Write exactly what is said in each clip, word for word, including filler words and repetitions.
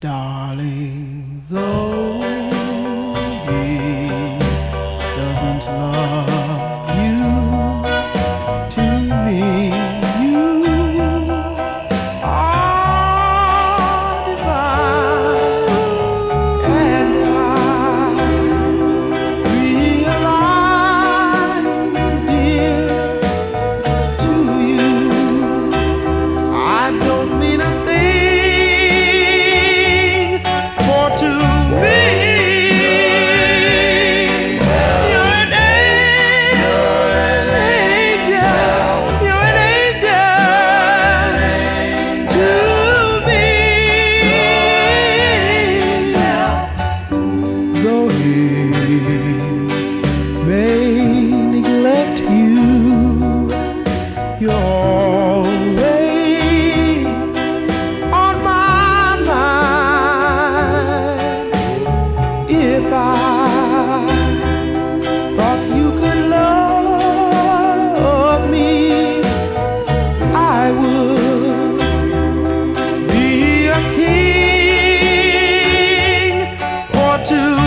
Darling, though he doesn't love you, to me you are divine, and I realize, dear, to you I don't mean a thing. Though he may neglect you, you're always on my mind. If I thought you could love me, I would be a king. For to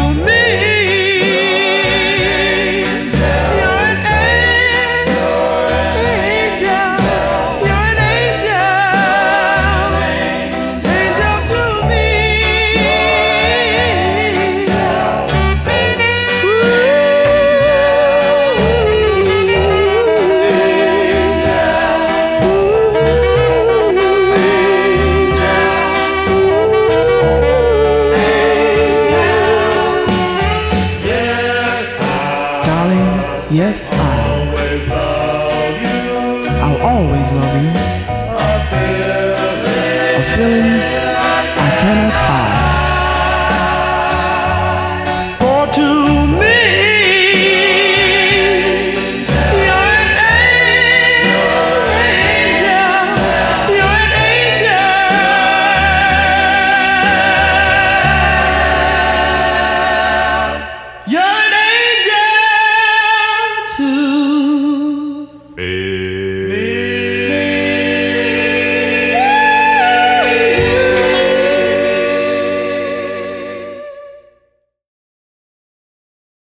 yes,